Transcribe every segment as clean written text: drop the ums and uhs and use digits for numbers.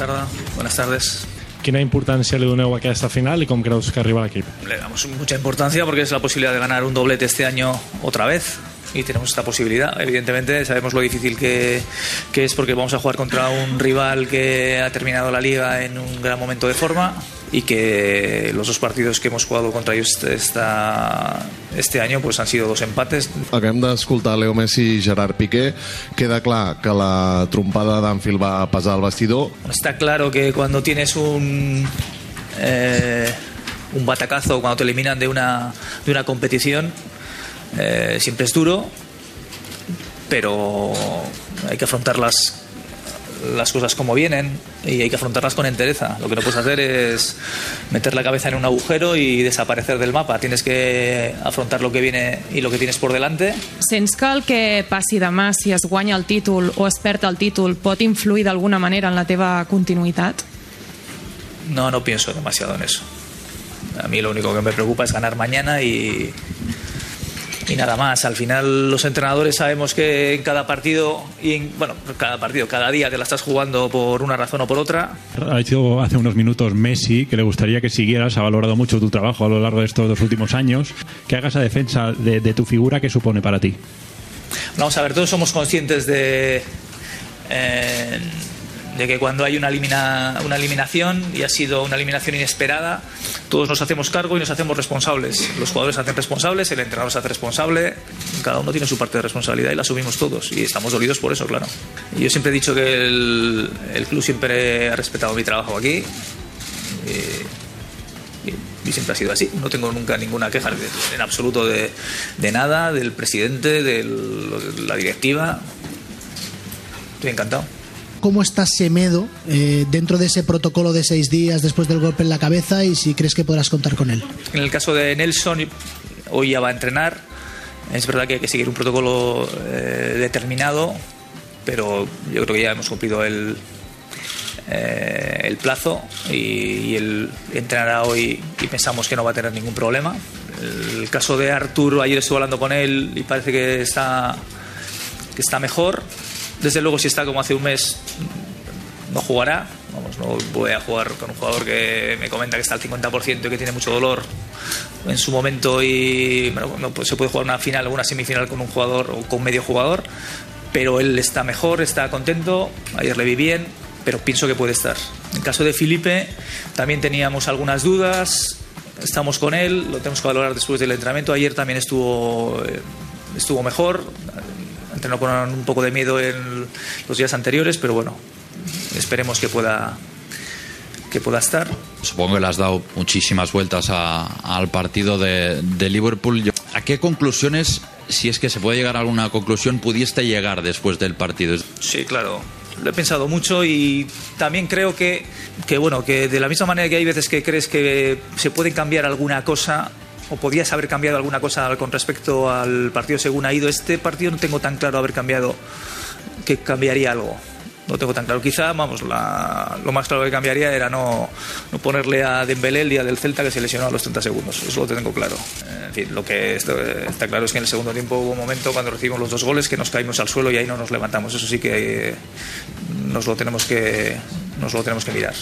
tarda. Buenas tardes. Quina importància li doneu a aquesta final y cómo creus que arriba l'equip? Le damos mucha importancia porque es la posibilidad de ganar un doblete este año otra vez. Y tenemos esta posibilidad. Evidentemente sabemos lo difícil que es, porque vamos a jugar contra un rival que ha terminado la liga en un gran momento de forma, y que los dos partidos que hemos jugado contra ellos este año pues han sido 2 empates. Acabem d'escoltar Leo Messi i Gerard Piqué. Queda clar que la trompada d'Anfield va pesar al vestidor. Está claro que cuando tienes un batacazo, cuando te eliminan de una competición, siempre es duro, pero hay que afrontar las cosas como vienen y hay que afrontarlas con entereza. Lo que no puedes hacer es meter la cabeza en un agujero y desaparecer del mapa. Tienes que afrontar lo que viene y lo que tienes por delante. Sents que el que passi demà, si es guanya el títol o es perd el títol, pot influir d'alguna manera en la teva continuïtat? No pienso demasiado en eso. A mí lo único que me preocupa es ganar mañana y nada más. Al final los entrenadores sabemos que en cada partido cada día te la estás jugando por una razón o por otra. Ha dicho hace unos minutos Messi que le gustaría que siguieras, ha valorado mucho tu trabajo a lo largo de estos 2 últimos años, que hagas a defensa de tu figura. ¿Qué supone para ti? Vamos a ver, todos somos conscientes de que cuando hay una eliminación, y ha sido una eliminación inesperada, todos nos hacemos cargo y nos hacemos responsables. Los jugadores se hacen responsables, el entrenador se hace responsable, cada uno tiene su parte de responsabilidad y la asumimos todos, y estamos dolidos por eso, claro. Yo siempre he dicho que el club siempre ha respetado mi trabajo aquí, y siempre ha sido así. No tengo nunca ninguna queja en absoluto de nada, del presidente, de la directiva. Estoy encantado. ¿Cómo está Semedo dentro de ese protocolo de 6 días después del golpe en la cabeza, y si crees que podrás contar con él? En el caso de Nelson, hoy ya va a entrenar. Es verdad que hay que seguir un protocolo determinado, pero yo creo que ya hemos cumplido el plazo, y él entrenará hoy y pensamos que no va a tener ningún problema. El caso de Artur, ayer estuve hablando con él y parece que está mejor. Desde luego, si está como hace un mes, no jugará. No voy a jugar con un jugador que me comenta que está al 50% y que tiene mucho dolor en su momento, y no se puede jugar una final o una semifinal con un jugador o con medio jugador, pero él está mejor, está contento. Ayer le vi bien, pero pienso que puede estar. En el caso de Felipe también teníamos algunas dudas, estamos con él, lo tenemos que valorar después del entrenamiento. Ayer también estuvo mejor, entrenó con un poco de miedo en los días anteriores, pero bueno, esperemos que pueda estar. Supongo que le has dado muchísimas vueltas al partido de Liverpool. ¿A qué conclusiones, si es que se puede llegar a alguna conclusión, pudiste llegar después del partido? Sí, claro, lo he pensado mucho, y también creo que de la misma manera que hay veces que crees que se puede cambiar alguna cosa, o podías haber cambiado alguna cosa con respecto al partido según ha ido, este partido no tengo tan claro haber cambiado, que cambiaría algo. No tengo tan claro. Quizá, lo más claro que cambiaría era no ponerle a Dembélé el día del Celta, que se lesionó a los 30 segundos. Eso lo tengo claro. En fin, lo que está claro es que en el segundo tiempo hubo un momento cuando recibimos los 2 goles que nos caímos al suelo y ahí no nos levantamos. Eso sí que nos lo tenemos que mirar.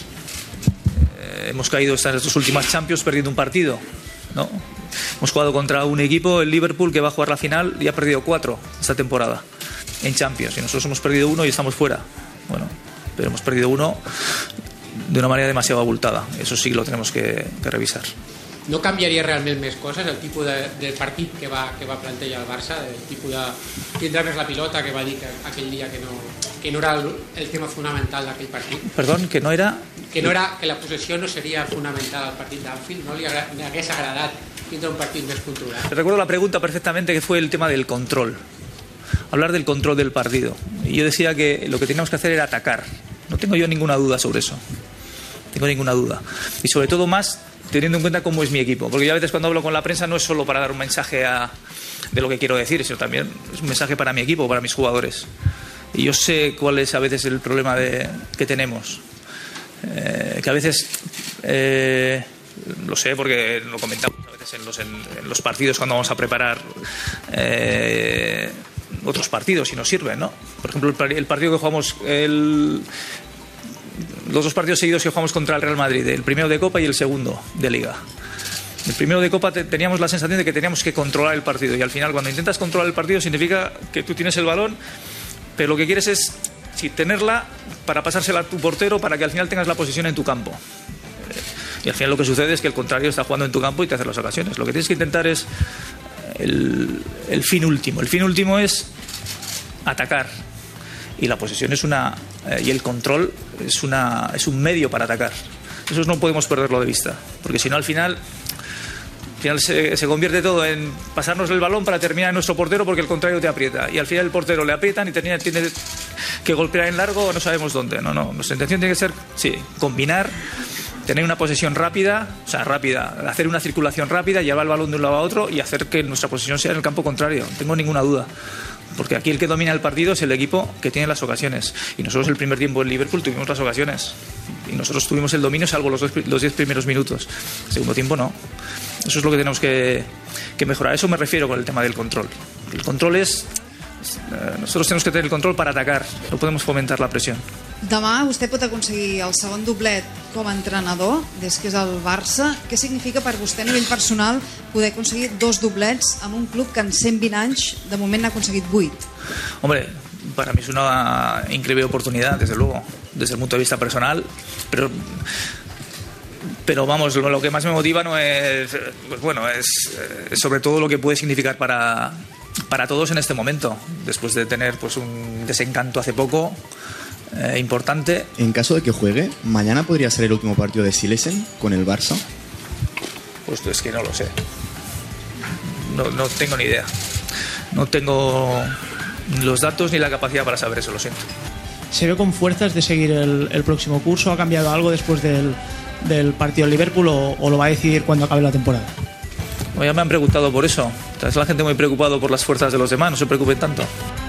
Hemos caído estas 2 últimas Champions perdiendo un partido, ¿no? Hemos jugado contra un equipo, el Liverpool, que va a jugar la final y ha perdido 4 esta temporada en Champions, y nosotros hemos perdido 1 y estamos fuera. Bueno, pero hemos perdido 1 de una manera demasiado abultada. Eso sí lo tenemos que revisar. No canviaria realment més coses, el tipus de partit que va plantejar el Barça, el tipus de tindre més la pilota, que va dir que aquell dia que no era el tema fonamental d'aquell partit? Perdón, que no era... Que la possessió no seria fonamental al partit d'Anfield, no li hagués agradat tindre un partit més controlat. Recuerdo la pregunta perfectamente, que fue el tema del control. Hablar del control del partido. Y yo decía que lo que teníamos que hacer era atacar. No tengo yo ninguna duda sobre eso. Tengo ninguna duda. Y sobre todo más teniendo en cuenta cómo es mi equipo. Porque yo a veces cuando hablo con la prensa no es solo para dar un mensaje de lo que quiero decir, sino también es un mensaje para mi equipo, para mis jugadores. Y yo sé cuál es a veces el problema que tenemos. Que a veces... lo sé porque lo comentamos a veces en los partidos cuando vamos a preparar otros partidos y nos sirven, ¿no? Por ejemplo, el partido que jugamos los 2 partidos seguidos que jugamos contra el Real Madrid, el primero de Copa y el segundo de Liga. El primero de Copa teníamos la sensación de que teníamos que controlar el partido, y al final cuando intentas controlar el partido significa que tú tienes el balón, pero lo que quieres es tenerla para pasársela a tu portero para que al final tengas la posesión en tu campo. Y al final lo que sucede es que el contrario está jugando en tu campo y te hace las ocasiones. Lo que tienes que intentar es el fin último. El fin último es atacar, y la posesión es y el control es un medio para atacar. Eso no podemos perderlo de vista, porque si no al final se convierte todo en pasarnos el balón para terminar en nuestro portero porque el contrario te aprieta, y al final el portero le aprietan y tiene que golpear en largo, no sabemos dónde. No, nuestra intención tiene que ser combinar, tener una posesión rápida, hacer una circulación rápida, llevar el balón de un lado a otro y hacer que nuestra posesión sea en el campo contrario. No tengo ninguna duda, porque aquí el que domina el partido es el equipo que tiene las ocasiones, y nosotros el primer tiempo en Liverpool tuvimos las ocasiones y nosotros tuvimos el dominio salvo los 10 primeros minutos. El segundo tiempo no. Eso es lo que tenemos que mejorar. A eso me refiero con el tema del control. El control es... nosotros tenemos que tener el control para atacar, no podemos fomentar la presión. Demà vostè pot aconseguir el segon doblet com a entrenador des que és el Barça. Què significa per vostè a nivell personal poder aconseguir 2 doblets amb un club que en 120 anys de moment n'ha aconseguit 8? Hombre, para mí es una increíble oportunidad, desde luego, desde el punto de vista personal, pero vamos, lo que más me motiva no es, es sobre todo lo que puede significar para todos en este momento, después de tener un desencanto hace poco importante. En caso de que juegue, mañana podría ser el último partido de Silesen con el Barça. Pues es que no lo sé, no tengo ni idea, no tengo los datos ni la capacidad para saber eso, lo siento. ¿Se ve con fuerzas de seguir el próximo curso? ¿Ha cambiado algo después del partido de Liverpool o lo va a decidir cuando acabe la temporada? Ya me han preguntado por eso. Es la gente muy preocupada por las fuerzas de los demás, no se preocupen tanto.